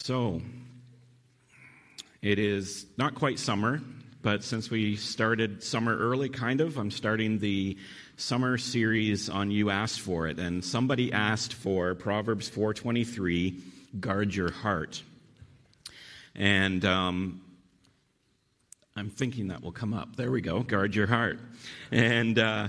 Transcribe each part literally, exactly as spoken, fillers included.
So, it is not quite summer, but since we started summer early, kind of, I'm starting the summer series on You Asked For It, and somebody asked for Proverbs four twenty-three, guard your heart. And um, I'm thinking that will come up. There we go, guard your heart. And uh,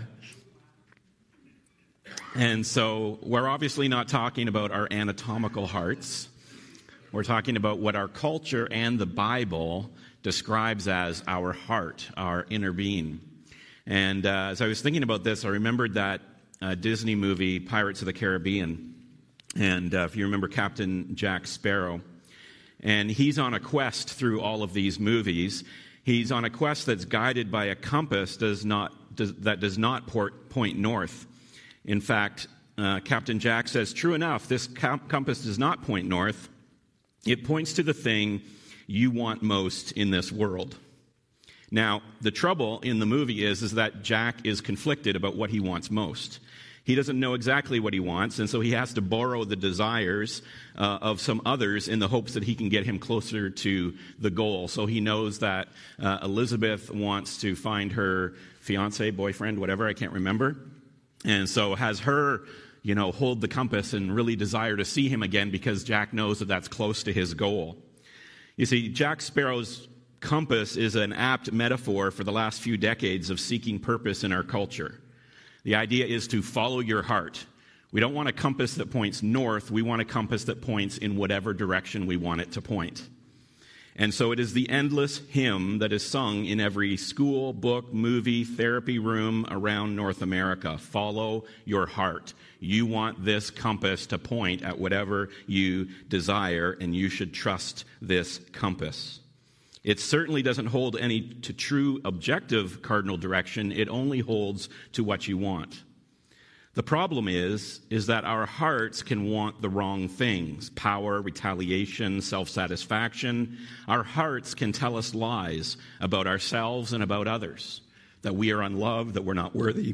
and so we're obviously not talking about our anatomical hearts. We're talking about what our culture and the Bible describes as our heart, our inner being. And uh, as I was thinking about this, I remembered that uh, Disney movie, Pirates of the Caribbean. And uh, if you remember Captain Jack Sparrow. And he's on a quest through all of these movies. He's on a quest that's guided by a compass does not, does, that does not port, point north. In fact, uh, Captain Jack says, true enough, this com- compass does not point north. It points to the thing you want most in this world. Now, the trouble in the movie is, is that Jack is conflicted about what he wants most. He doesn't know exactly what he wants, and so he has to borrow the desires uh, of some others in the hopes that he can get him closer to the goal. So he knows that uh, Elizabeth wants to find her fiancé, boyfriend, whatever, I can't remember, and so has her you know, hold the compass and really desire to see him again because Jack knows that that's close to his goal. You see, Jack Sparrow's compass is an apt metaphor for the last few decades of seeking purpose in our culture. The idea is to follow your heart. We don't want a compass that points north. We want a compass that points in whatever direction we want it to point. And so it is the endless hymn that is sung in every school, book, movie, therapy room around North America. Follow your heart. You want this compass to point at whatever you desire, and you should trust this compass. It certainly doesn't hold any to true objective cardinal direction. It only holds to what you want. The problem is, is that our hearts can want the wrong things: power, retaliation, self-satisfaction. Our hearts can tell us lies about ourselves and about others, that we are unloved, that we're not worthy,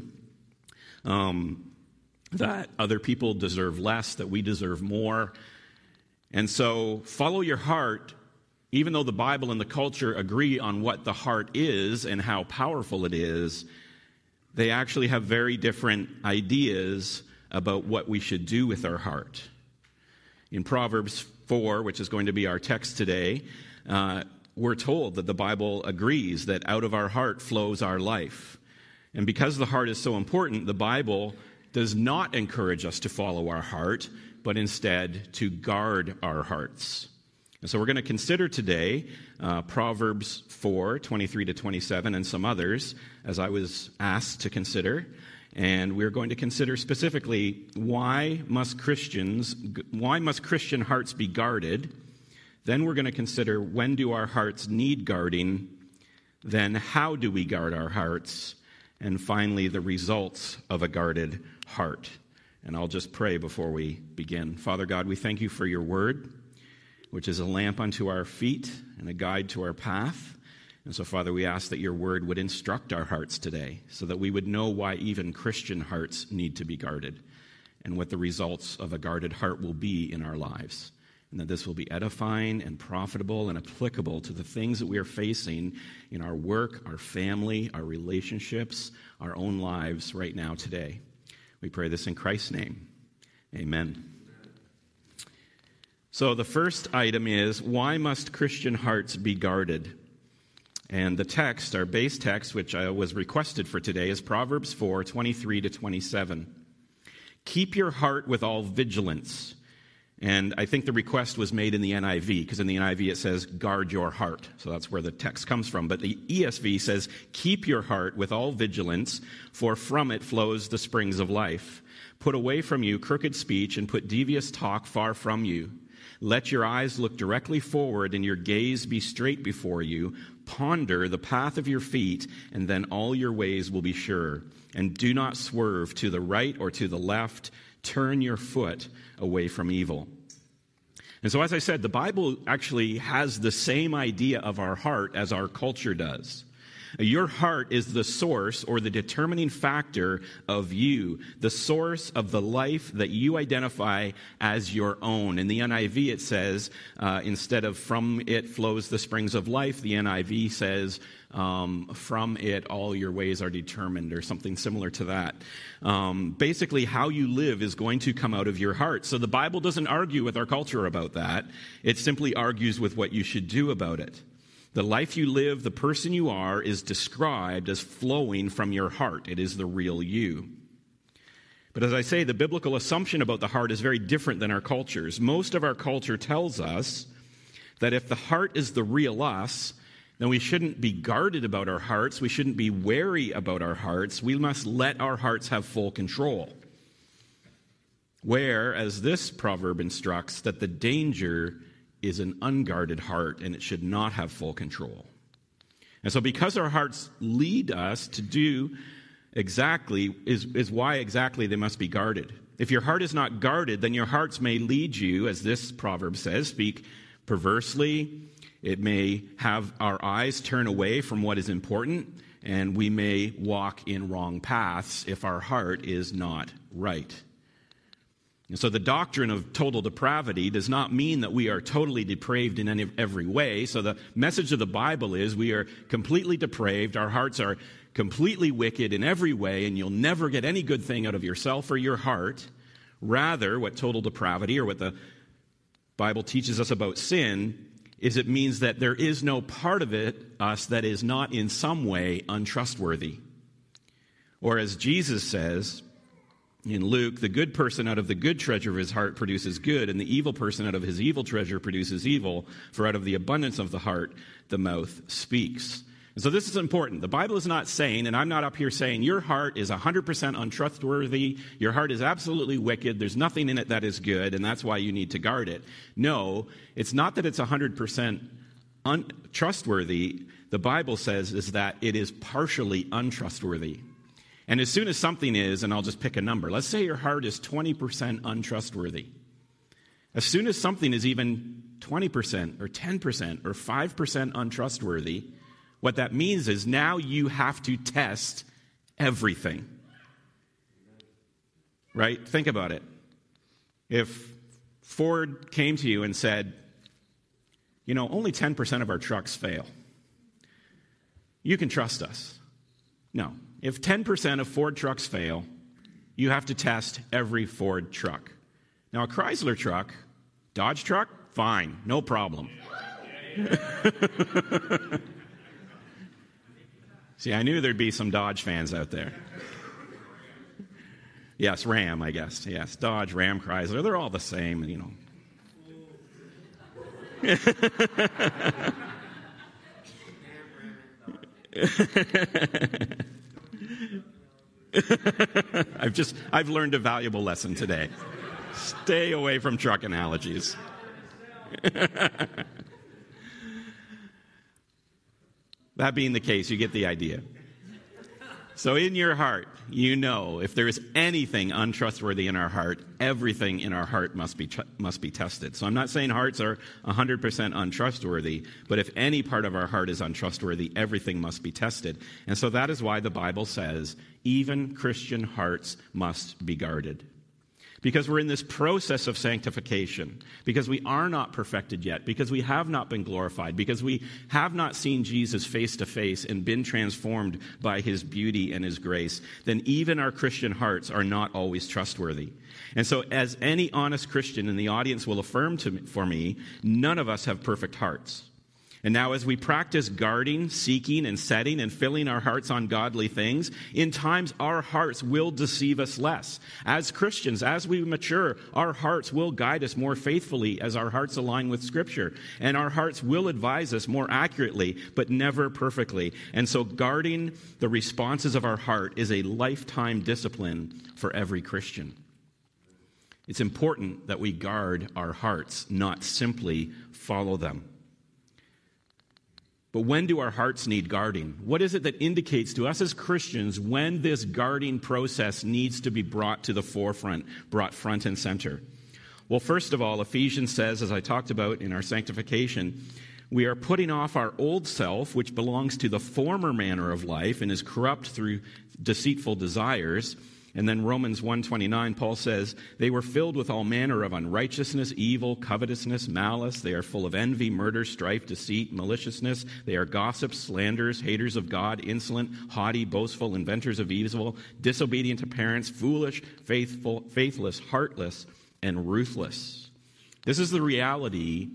um, that other people deserve less, that we deserve more. And so follow your heart, even though the Bible and the culture agree on what the heart is and how powerful it is. They actually have very different ideas about what we should do with our heart. In Proverbs four, which is going to be our text today, uh, we're told that the Bible agrees that out of our heart flows our life. And because the heart is so important, the Bible does not encourage us to follow our heart, but instead to guard our hearts. And so we're going to consider today uh, Proverbs four, twenty-three to twenty-seven, and some others, as I was asked to consider. And we're going to consider specifically why must Christians, why must Christian hearts be guarded? Then we're going to consider when do our hearts need guarding? Then how do we guard our hearts? And finally, the results of a guarded heart. And I'll just pray before we begin. Father God, we thank you for your word, which is a lamp unto our feet and a guide to our path. And so, Father, we ask that your word would instruct our hearts today so that we would know why even Christian hearts need to be guarded and what the results of a guarded heart will be in our lives. And that this will be edifying and profitable and applicable to the things that we are facing in our work, our family, our relationships, our own lives right now today. We pray this in Christ's name. Amen. So the first item is, why must Christian hearts be guarded? And the text, our base text, which I was requested for today, is Proverbs four, twenty-three to twenty-seven. Keep your heart with all vigilance. And I think the request was made in the N I V, because in the N I V it says, guard your heart. So that's where the text comes from. But the E S V says, keep your heart with all vigilance, for from it flows the springs of life. Put away from you crooked speech and put devious talk far from you. Let your eyes look directly forward and your gaze be straight before you. Ponder the path of your feet, and then all your ways will be sure. And do not swerve to the right or to the left. Turn your foot away from evil. And so, as I said, the Bible actually has the same idea of our heart as our culture does. Your heart is the source or the determining factor of you, the source of the life that you identify as your own. In the N I V it says, uh, instead of from it flows the springs of life, the N I V says, um, from it all your ways are determined, or something similar to that. Um, basically, how you live is going to come out of your heart. So the Bible doesn't argue with our culture about that. It simply argues with what you should do about it. The life you live, the person you are, is described as flowing from your heart. It is the real you. But as I say, the biblical assumption about the heart is very different than our culture's. Most of our culture tells us that if the heart is the real us, then we shouldn't be guarded about our hearts. We shouldn't be wary about our hearts. We must let our hearts have full control. Where, as this proverb instructs, that the danger is an unguarded heart, and it should not have full control. And so because our hearts lead us to do exactly, is, is why exactly they must be guarded. If your heart is not guarded, then your hearts may lead you, as this proverb says, speak perversely. It may have our eyes turn away from what is important, and we may walk in wrong paths if our heart is not right. And so the doctrine of total depravity does not mean that we are totally depraved in any, every way. So the message of the Bible is we are completely depraved. Our hearts are completely wicked in every way, and you'll never get any good thing out of yourself or your heart. Rather, what total depravity, or what the Bible teaches us about sin, is it means that there is no part of it, us, that is not in some way untrustworthy. Or as Jesus says in Luke, the good person out of the good treasure of his heart produces good, and the evil person out of his evil treasure produces evil, for out of the abundance of the heart the mouth speaks. And so this is important. The Bible is not saying, and I'm not up here saying, your heart is one hundred percent untrustworthy, your heart is absolutely wicked, there's nothing in it that is good, and that's why you need to guard it. No, it's not that it's one hundred percent untrustworthy. The Bible says is that it is partially untrustworthy. And as soon as something is, and I'll just pick a number, let's say your heart is twenty percent untrustworthy. As soon as something is even twenty percent or ten percent or five percent untrustworthy, what that means is now you have to test everything. Right? Think about it. If Ford came to you and said, you know, only ten percent of our trucks fail, you can trust us. No. If ten percent of Ford trucks fail, you have to test every Ford truck. Now, a Chrysler truck, Dodge truck, fine, no problem. See, I knew there'd be some Dodge fans out there. Yes, Ram, I guess. Yes, Dodge, Ram, Chrysler, they're all the same, you know. I've just, I've learned a valuable lesson today. Stay away from truck analogies. That being the case, you get the idea. So in your heart, you know, if there is anything untrustworthy in our heart, everything in our heart must be must be tested. So I'm not saying hearts are one hundred percent untrustworthy, but if any part of our heart is untrustworthy, everything must be tested. And so that is why the Bible says even Christian hearts must be guarded. Because we're in this process of sanctification, because we are not perfected yet, because we have not been glorified, because we have not seen Jesus face to face and been transformed by his beauty and his grace, then even our Christian hearts are not always trustworthy. And so as any honest Christian in the audience will affirm to me, for me, none of us have perfect hearts. And now as we practice guarding, seeking, and setting and filling our hearts on godly things, in times our hearts will deceive us less. As Christians, as we mature, our hearts will guide us more faithfully as our hearts align with Scripture. And our hearts will advise us more accurately, but never perfectly. And so guarding the responses of our heart is a lifetime discipline for every Christian. It's important that we guard our hearts, not simply follow them. But when do our hearts need guarding? What is it that indicates to us as Christians when this guarding process needs to be brought to the forefront, brought front and center? Well, first of all, Ephesians says, as I talked about in our sanctification, We are putting off our old self, which belongs to the former manner of life and is corrupt through deceitful desires. And then Romans one twenty-nine, Paul says, they were filled with all manner of unrighteousness, evil, covetousness, malice. They are full of envy, murder, strife, deceit, maliciousness. They are gossips, slanderers, haters of God, insolent, haughty, boastful, inventors of evil, disobedient to parents, foolish, faithful, faithless, heartless, and ruthless. This is the reality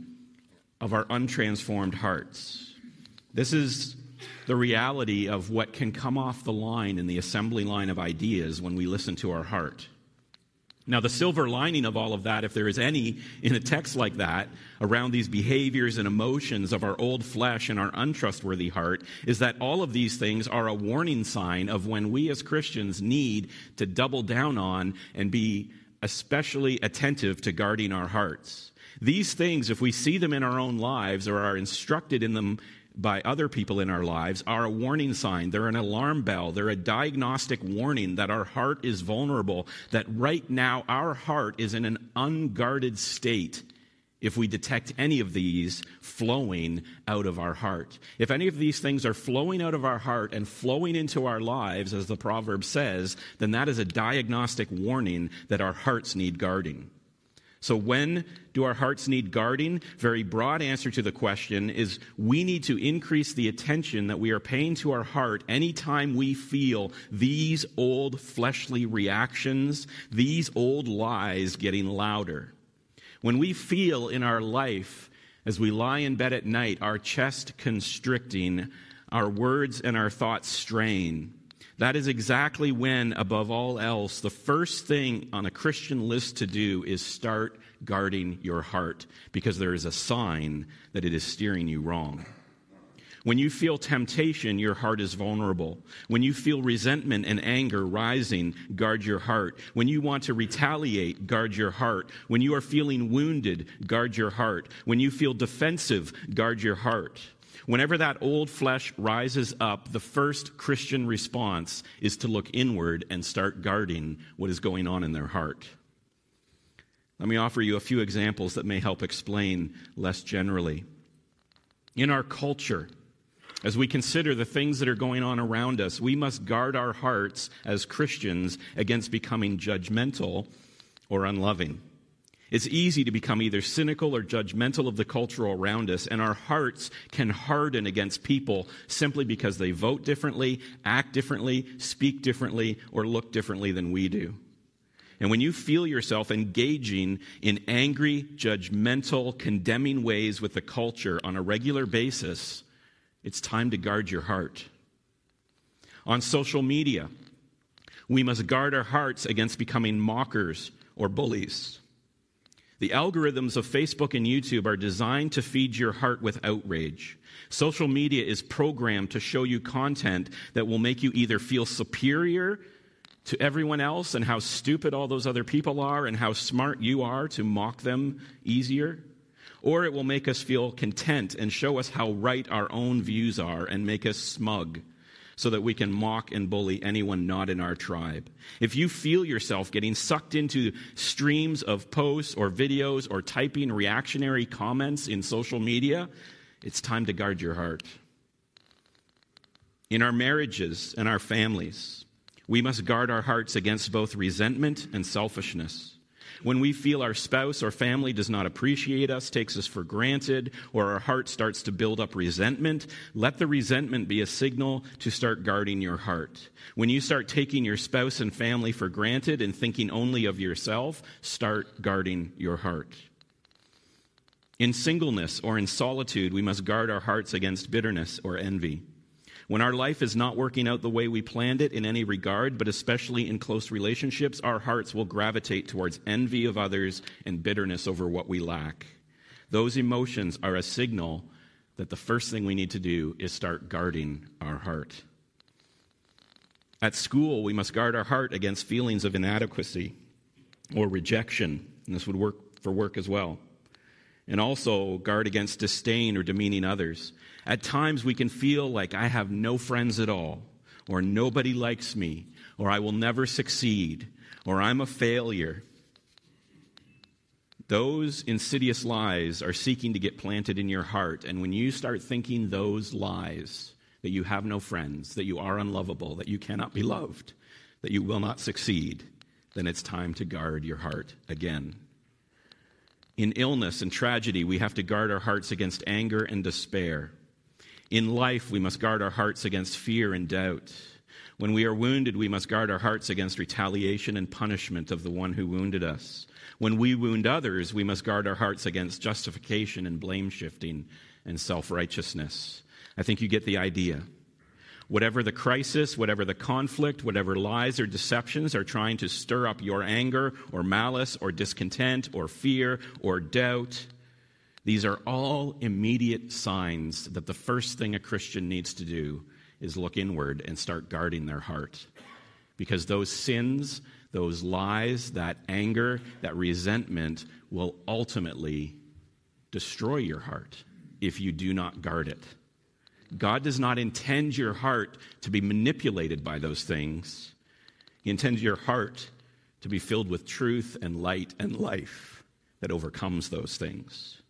of our untransformed hearts. This is the reality of what can come off the line in the assembly line of ideas when we listen to our heart. Now, the silver lining of all of that, if there is any in a text like that, around these behaviors and emotions of our old flesh and our untrustworthy heart, is that all of these things are a warning sign of when we as Christians need to double down on and be especially attentive to guarding our hearts. These things, if we see them in our own lives or are instructed in them by other people in our lives, are a warning sign. They're an alarm bell. They're a diagnostic warning that our heart is vulnerable, that right now our heart is in an unguarded state if we detect any of these flowing out of our heart. If any of these things are flowing out of our heart and flowing into our lives, as the proverb says, then that is a diagnostic warning that our hearts need guarding. So when do our hearts need guarding? Very broad answer to the question is we need to increase the attention that we are paying to our heart anytime we feel these old fleshly reactions, these old lies getting louder. When we feel in our life, as we lie in bed at night, our chest constricting, our words and our thoughts straying, that is exactly when, above all else, the first thing on a Christian list to do is start guarding your heart, because there is a sign that it is steering you wrong. When you feel temptation, your heart is vulnerable. When you feel resentment and anger rising, guard your heart. When you want to retaliate, guard your heart. When you are feeling wounded, guard your heart. When you feel defensive, guard your heart. Whenever that old flesh rises up, the first Christian response is to look inward and start guarding what is going on in their heart. Let me offer you a few examples that may help explain less generally. In our culture, as we consider the things that are going on around us, we must guard our hearts as Christians against becoming judgmental or unloving. It's easy to become either cynical or judgmental of the culture around us, and our hearts can harden against people simply because they vote differently, act differently, speak differently, or look differently than we do. And when you feel yourself engaging in angry, judgmental, condemning ways with the culture on a regular basis, it's time to guard your heart. On social media, we must guard our hearts against becoming mockers or bullies. The algorithms of Facebook and YouTube are designed to feed your heart with outrage. Social media is programmed to show you content that will make you either feel superior to everyone else and how stupid all those other people are and how smart you are to mock them easier, or it will make us feel content and show us how right our own views are and make us smug, so that we can mock and bully anyone not in our tribe. If you feel yourself getting sucked into streams of posts or videos or typing reactionary comments in social media, it's time to guard your heart. In our marriages and our families, we must guard our hearts against both resentment and selfishness. When we feel our spouse or family does not appreciate us, takes us for granted, or our heart starts to build up resentment, let the resentment be a signal to start guarding your heart. When you start taking your spouse and family for granted and thinking only of yourself, start guarding your heart. In singleness or in solitude, we must guard our hearts against bitterness or envy. When our life is not working out the way we planned it in any regard, but especially in close relationships, our hearts will gravitate towards envy of others and bitterness over what we lack. Those emotions are a signal that the first thing we need to do is start guarding our heart. At school, we must guard our heart against feelings of inadequacy or rejection, and this would work for work as well. And also guard against disdain or demeaning others. At times we can feel like I have no friends at all, or nobody likes me, or I will never succeed, or I'm a failure. Those insidious lies are seeking to get planted in your heart. And when you start thinking those lies, that you have no friends, that you are unlovable, that you cannot be loved, that you will not succeed, then it's time to guard your heart again. In illness and tragedy, we have to guard our hearts against anger and despair. In life, we must guard our hearts against fear and doubt. When we are wounded, we must guard our hearts against retaliation and punishment of the one who wounded us. When we wound others, we must guard our hearts against justification and blame shifting and self-righteousness. I think you get the idea. Whatever the crisis, whatever the conflict, whatever lies or deceptions are trying to stir up your anger or malice or discontent or fear or doubt, these are all immediate signs that the first thing a Christian needs to do is look inward and start guarding their heart. Because those sins, those lies, that anger, that resentment will ultimately destroy your heart if you do not guard it. God does not intend your heart to be manipulated by those things. He intends your heart to be filled with truth and light and life that overcomes those things.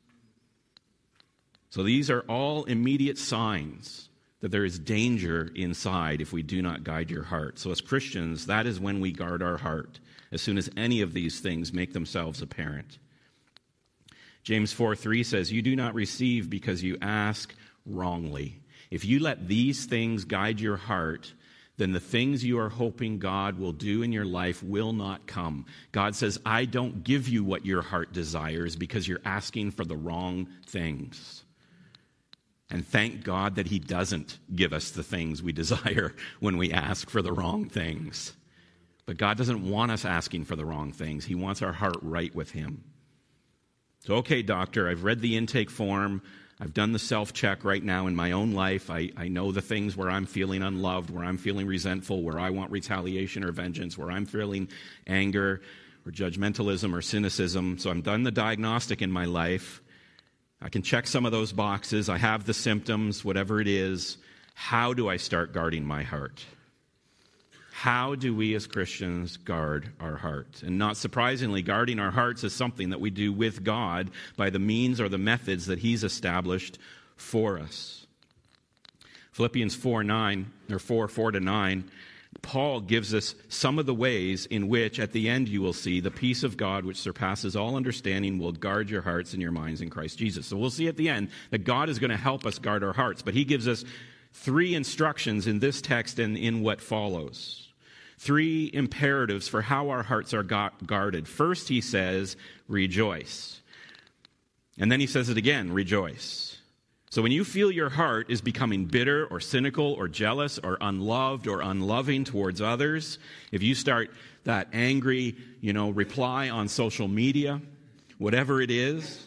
So these are all immediate signs that there is danger inside if we do not guide your heart. So as Christians, that is when we guard our heart, as soon as any of these things make themselves apparent. James four three says, "You do not receive because you ask wrongly." If you let these things guide your heart, then the things you are hoping God will do in your life will not come. God says, I don't give you what your heart desires because you're asking for the wrong things. And thank God that he doesn't give us the things we desire when we ask for the wrong things. But God doesn't want us asking for the wrong things. He wants our heart right with him. So, okay, doctor, I've read the intake form. I've done the self-check right now in my own life. I, I know the things where I'm feeling unloved, where I'm feeling resentful, where I want retaliation or vengeance, where I'm feeling anger or judgmentalism or cynicism. So I'm done the diagnostic in my life. I can check some of those boxes. I have the symptoms, whatever it is. How do I start guarding my heart? How do we as Christians guard our heart? And not surprisingly, guarding our hearts is something that we do with God by the means or the methods that he's established for us. Philippians four nine, or four, four to nine, Paul gives us some of the ways in which at the end you will see the peace of God which surpasses all understanding will guard your hearts and your minds in Christ Jesus. So we'll see at the end that God is going to help us guard our hearts, but he gives us three instructions in this text and in what follows. Three imperatives for how our hearts are guarded. First, he says, rejoice. And then he says it again, rejoice. So when you feel your heart is becoming bitter or cynical or jealous or unloved or unloving towards others, if you start that angry, you know, reply on social media, whatever it is,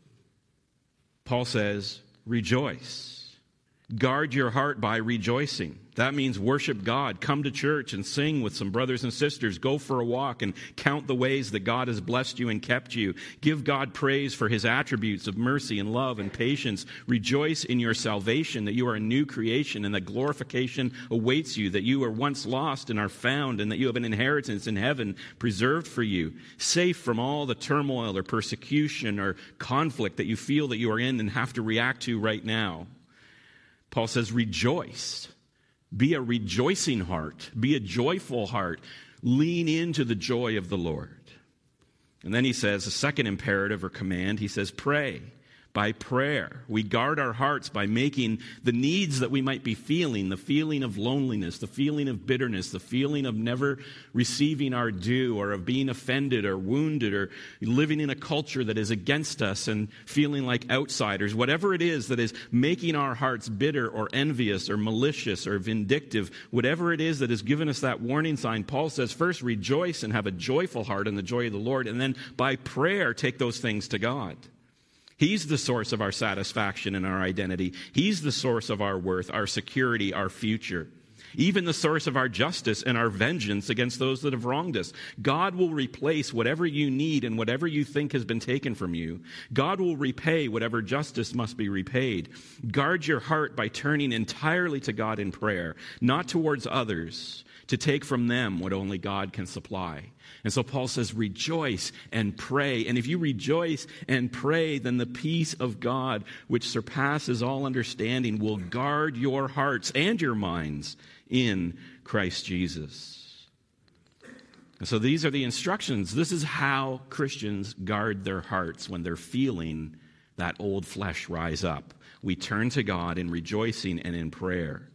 Paul says, rejoice. Guard your heart by rejoicing. That means worship God, come to church and sing with some brothers and sisters, go for a walk and count the ways that God has blessed you and kept you. Give God praise for his attributes of mercy and love and patience. Rejoice in your salvation, that you are a new creation and that glorification awaits you, that you were once lost and are found, and that you have an inheritance in heaven preserved for you, safe from all the turmoil or persecution or conflict that you feel that you are in and have to react to right now. Paul says, rejoice. Be a rejoicing heart. Be a joyful heart. Lean into the joy of the Lord. And then he says, a second imperative or command, he says, pray. By prayer. We guard our hearts by making the needs that we might be feeling, the feeling of loneliness, the feeling of bitterness, the feeling of never receiving our due, or of being offended or wounded, or living in a culture that is against us and feeling like outsiders. Whatever it is that is making our hearts bitter or envious or malicious or vindictive, whatever it is that has given us that warning sign, Paul says, first rejoice and have a joyful heart in the joy of the Lord, and then by prayer take those things to God. He's the source of our satisfaction and our identity. He's the source of our worth, our security, our future. even the source of our justice and our vengeance against those that have wronged us. God will replace whatever you need and whatever you think has been taken from you. God will repay whatever justice must be repaid. Guard your heart by turning entirely to God in prayer, not towards others, to take from them what only God can supply. And so Paul says, rejoice and pray. And if you rejoice and pray, then the peace of God, which surpasses all understanding, will guard your hearts and your minds in Christ Jesus. And so these are the instructions. This is how Christians guard their hearts when they're feeling that old flesh rise up. We turn to God in rejoicing and in prayer.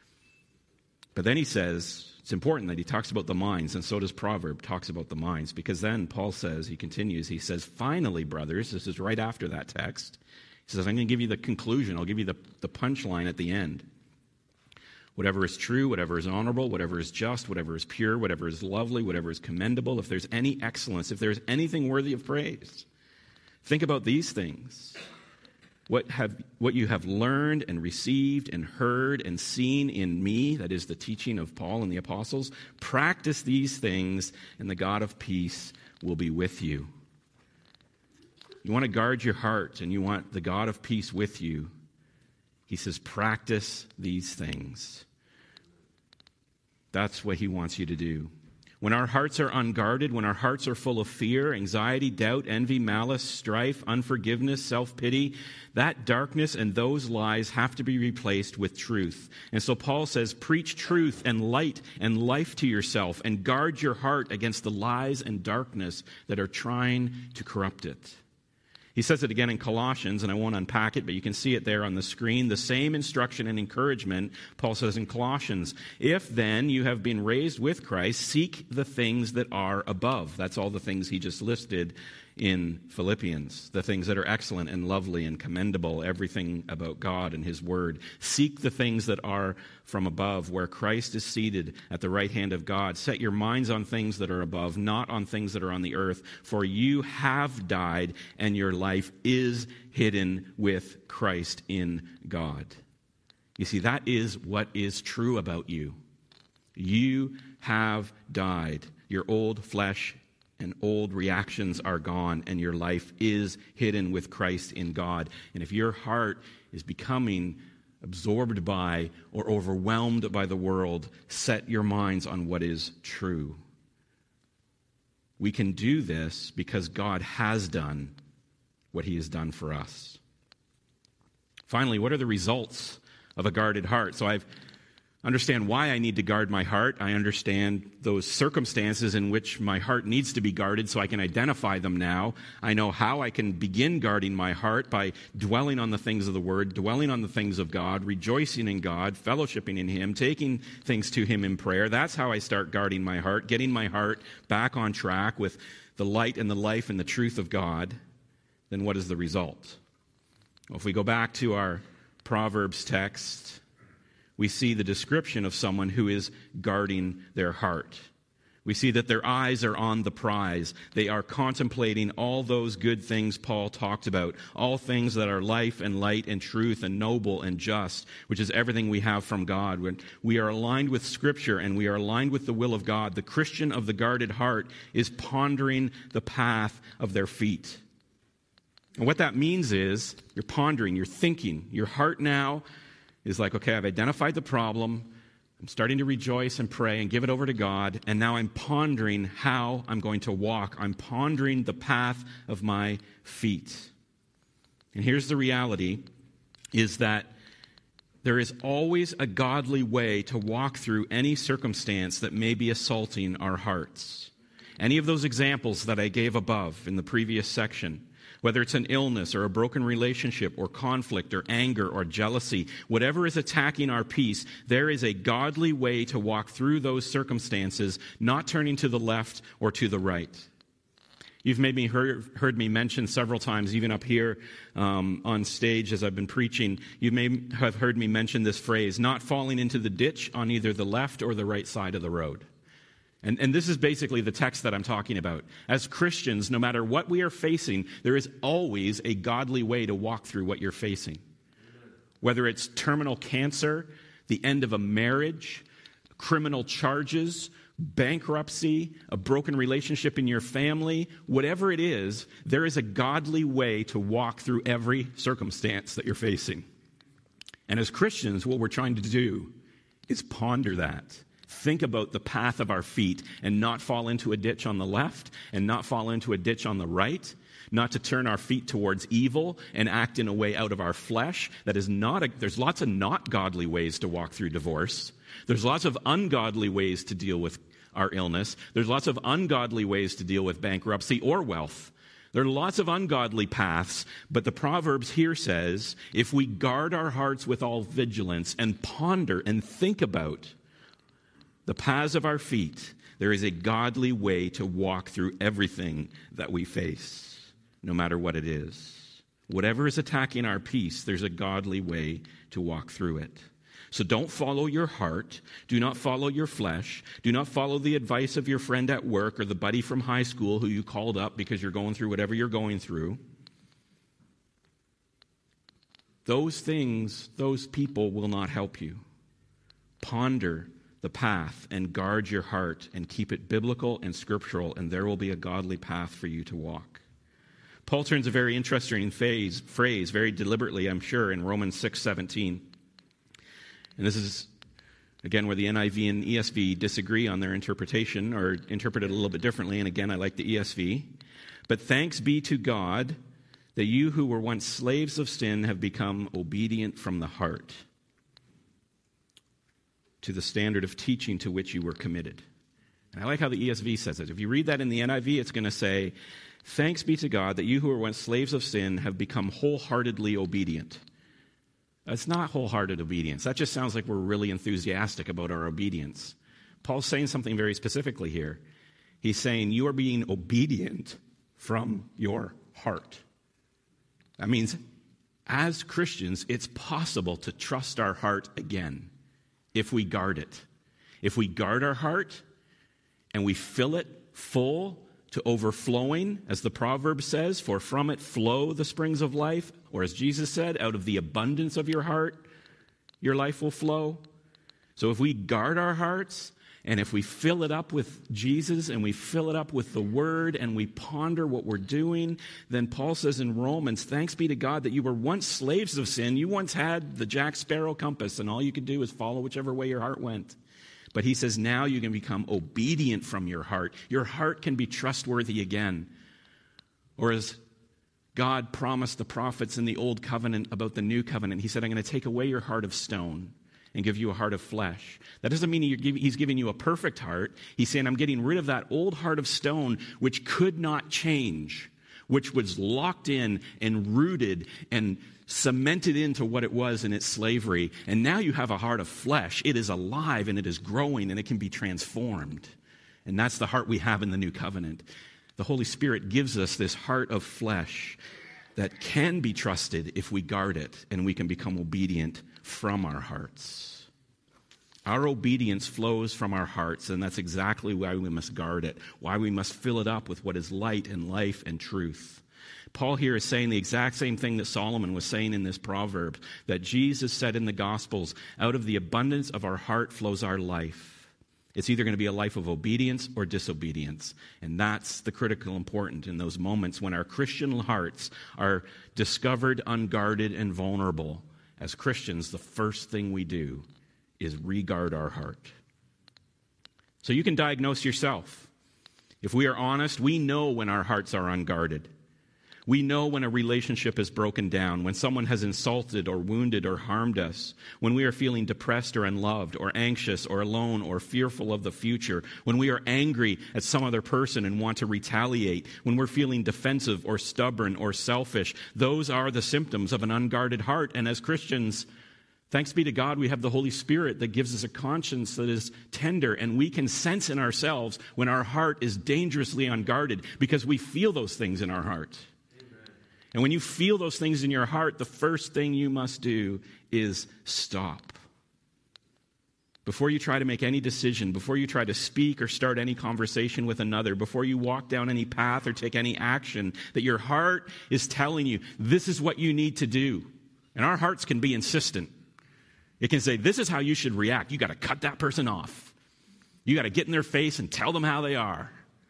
But then he says, it's important that he talks about the minds, and so does Proverb talks about the minds, because then Paul says, he continues, he says, finally, brothers, this is right after that text, he says, I'm going to give you the conclusion, I'll give you the, the punchline at the end. Whatever is true, whatever is honorable, whatever is just, whatever is pure, whatever is lovely, whatever is commendable, if there's any excellence, if there's anything worthy of praise, think about these things. What have what you have learned and received and heard and seen in me, that is the teaching of Paul and the apostles, practice these things, and the God of peace will be with you. You want to guard your heart, and you want the God of peace with you. He says, practice these things. That's what he wants you to do. When our hearts are unguarded, when our hearts are full of fear, anxiety, doubt, envy, malice, strife, unforgiveness, self-pity, that darkness and those lies have to be replaced with truth. And so Paul says, preach truth and light and life to yourself, and guard your heart against the lies and darkness that are trying to corrupt it. He says it again in Colossians, and I won't unpack it, but you can see it there on the screen. The same instruction and encouragement Paul says in Colossians. If then you have been raised with Christ, seek the things that are above. That's all the things he just listed in Philippians, the things that are excellent and lovely and commendable, everything about God and his word. Seek the things that are from above, where Christ is seated at the right hand of God. Set your minds on things that are above, not on things that are on the earth, for you have died, and your life is hidden with Christ in God. You see, that is what is true about you. You have died. Your old flesh and old reactions are gone, and your life is hidden with Christ in God. And if your heart is becoming absorbed by or overwhelmed by the world, set your minds on what is true. We can do this because God has done what he has done for us. Finally, what are the results of a guarded heart? So I've understand why I need to guard my heart. I understand those circumstances in which my heart needs to be guarded, so I can identify them now. I know how I can begin guarding my heart by dwelling on the things of the Word, dwelling on the things of God, rejoicing in God, fellowshipping in him, taking things to him in prayer. That's how I start guarding my heart, getting my heart back on track with the light and the life and the truth of God. Then what is the result? Well, if we go back to our Proverbs text, we see the description of someone who is guarding their heart. We see that their eyes are on the prize. They are contemplating all those good things Paul talked about, all things that are life and light and truth and noble and just, which is everything we have from God. When we are aligned with Scripture and we are aligned with the will of God, the Christian of the guarded heart is pondering the path of their feet. And what that means is you're pondering, you're thinking. Your heart now is like, okay, I've identified the problem. I'm starting to rejoice and pray and give it over to God. And now I'm pondering how I'm going to walk. I'm pondering the path of my feet. And here's the reality, is that there is always a godly way to walk through any circumstance that may be assaulting our hearts. Any of those examples that I gave above in the previous section, whether it's an illness or a broken relationship or conflict or anger or jealousy, whatever is attacking our peace, there is a godly way to walk through those circumstances, not turning to the left or to the right. You've maybe heard, heard me mention several times, even up here um, on stage as I've been preaching, you may have heard me mention this phrase, not falling into the ditch on either the left or the right side of the road. And, and this is basically the text that I'm talking about. As Christians, no matter what we are facing, there is always a godly way to walk through what you're facing. Whether it's terminal cancer, the end of a marriage, criminal charges, bankruptcy, a broken relationship in your family, whatever it is, there is a godly way to walk through every circumstance that you're facing. And as Christians, what we're trying to do is ponder that. Think about the path of our feet and not fall into a ditch on the left and not fall into a ditch on the right, not to turn our feet towards evil and act in a way out of our flesh. That is not a, there's lots of not godly ways to walk through divorce. There's lots of ungodly ways to deal with our illness. There's lots of ungodly ways to deal with bankruptcy or wealth. There are lots of ungodly paths, but the Proverbs here says, if we guard our hearts with all vigilance and ponder and think about the paths of our feet, there is a godly way to walk through everything that we face, no matter what it is. Whatever is attacking our peace, there's a godly way to walk through it. So don't follow your heart. Do not follow your flesh. Do not follow the advice of your friend at work or the buddy from high school who you called up because you're going through whatever you're going through. Those things, those people will not help you. Ponder the path and guard your heart and keep it biblical and scriptural, and there will be a godly path for you to walk. Paul turns a very interesting phase, phrase, very deliberately, I'm sure, in Romans six seventeen. And this is, again, where the N I V and E S V disagree on their interpretation or interpret it a little bit differently. And again, I like the E S V. But thanks be to God that you who were once slaves of sin have become obedient from the heart to the standard of teaching to which you were committed. And I like how the E S V says it. If you read that in the N I V, it's going to say, thanks be to God that you who were once slaves of sin have become wholeheartedly obedient. It's not wholehearted obedience. That just sounds like we're really enthusiastic about our obedience. Paul's saying something very specifically here. He's saying you are being obedient from your heart. That means as Christians, it's possible to trust our heart again if we guard it. If we guard our heart and we fill it full to overflowing, as the proverb says, for from it flow the springs of life, or as Jesus said, out of the abundance of your heart, your life will flow. So if we guard our hearts, and if we fill it up with Jesus, and we fill it up with the Word, and we ponder what we're doing, then Paul says in Romans, thanks be to God that you were once slaves of sin. You once had the Jack Sparrow compass, and all you could do is follow whichever way your heart went. But he says now you can become obedient from your heart. Your heart can be trustworthy again. Or as God promised the prophets in the Old Covenant about the New Covenant, he said, I'm going to take away your heart of stone and give you a heart of flesh. That doesn't mean he's giving you a perfect heart. He's saying, I'm getting rid of that old heart of stone which could not change, which was locked in and rooted and cemented into what it was in its slavery. And now you have a heart of flesh. It is alive and it is growing and it can be transformed. And that's the heart we have in the New Covenant. The Holy Spirit gives us this heart of flesh that can be trusted if we guard it and we can become obedient from our hearts. Our obedience flows from our hearts, and that's exactly why we must guard it, why we must fill it up with what is light and life and truth. Paul here is saying the exact same thing that Solomon was saying in this proverb, that Jesus said in the Gospels, out of the abundance of our heart flows our life. It's either going to be a life of obedience or disobedience. And that's the critical important in those moments when our Christian hearts are discovered, unguarded, and vulnerable. As Christians, the first thing we do is regard our heart. So you can diagnose yourself. If we are honest, we know when our hearts are unguarded. We know when a relationship is broken down, when someone has insulted or wounded or harmed us, when we are feeling depressed or unloved or anxious or alone or fearful of the future, when we are angry at some other person and want to retaliate, when we're feeling defensive or stubborn or selfish. Those are the symptoms of an unguarded heart. And as Christians, thanks be to God, we have the Holy Spirit that gives us a conscience that is tender, and we can sense in ourselves when our heart is dangerously unguarded because we feel those things in our heart. And when you feel those things in your heart, the first thing you must do is stop. Before you try to make any decision, before you try to speak or start any conversation with another, before you walk down any path or take any action, that your heart is telling you, this is what you need to do. And our hearts can be insistent. It can say, this is how you should react. You got to cut that person off. You got to get in their face and tell them how they are.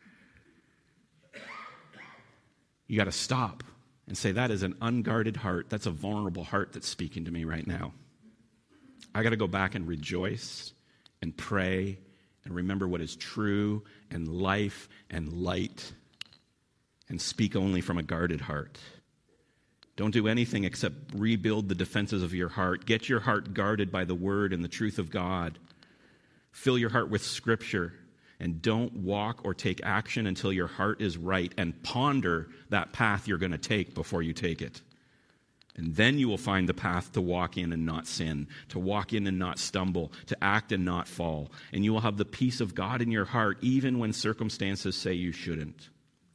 You got to stop and say, that is an unguarded heart. That's a vulnerable heart that's speaking to me right now. I got to go back and rejoice and pray and remember what is true and life and light and speak only from a guarded heart. Don't do anything except rebuild the defenses of your heart. Get your heart guarded by the word and the truth of God. Fill your heart with Scripture. And don't walk or take action until your heart is right, and ponder that path you're going to take before you take it. And then you will find the path to walk in and not sin, to walk in and not stumble, to act and not fall. And you will have the peace of God in your heart even when circumstances say you shouldn't.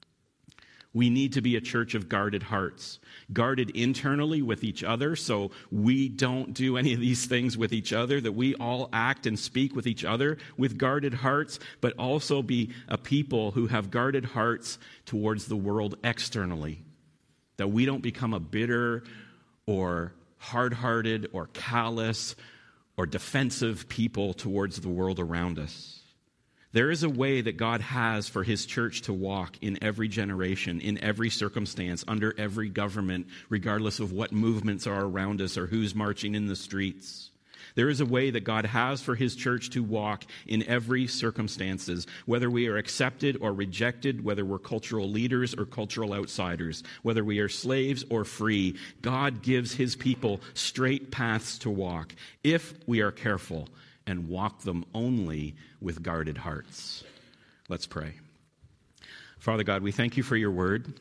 We need to be a church of guarded hearts, guarded internally with each other so we don't do any of these things with each other, that we all act and speak with each other with guarded hearts, but also be a people who have guarded hearts towards the world externally, that we don't become a bitter or hard-hearted or callous or defensive people towards the world around us. There is a way that God has for his church to walk in every generation, in every circumstance, under every government, regardless of what movements are around us or who's marching in the streets. There is a way that God has for his church to walk in every circumstances, whether we are accepted or rejected, whether we're cultural leaders or cultural outsiders, whether we are slaves or free. God gives his people straight paths to walk if we are careful and walk them only with guarded hearts. Let's pray. Father God, we thank you for your word.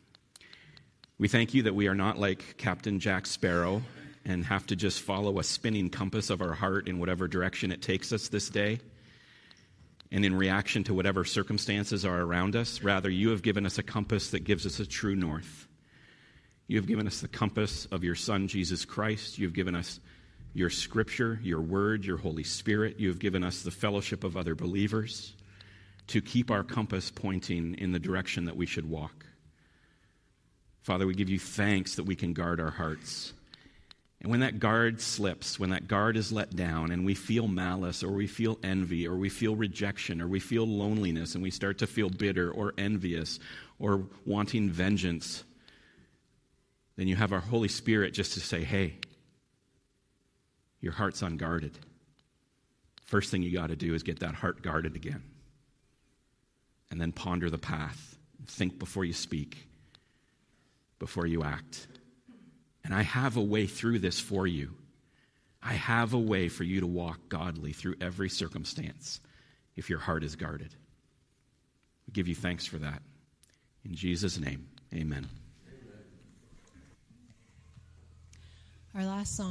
We thank you that we are not like Captain Jack Sparrow and have to just follow a spinning compass of our heart in whatever direction it takes us this day and in reaction to whatever circumstances are around us. Rather, you have given us a compass that gives us a true north. You have given us the compass of your Son, Jesus Christ. You have given us your Scripture, your Word, your Holy Spirit. You have given us the fellowship of other believers to keep our compass pointing in the direction that we should walk. Father, we give you thanks that we can guard our hearts. And when that guard slips, when that guard is let down, and we feel malice, or we feel envy, or we feel rejection, or we feel loneliness, and we start to feel bitter or envious or wanting vengeance, then you have our Holy Spirit just to say, hey, your heart's unguarded. First thing you got to do is get that heart guarded again. And then ponder the path. Think before you speak, before you act. And I have a way through this for you. I have a way for you to walk godly through every circumstance if your heart is guarded. We give you thanks for that. In Jesus' name, amen. Our last song.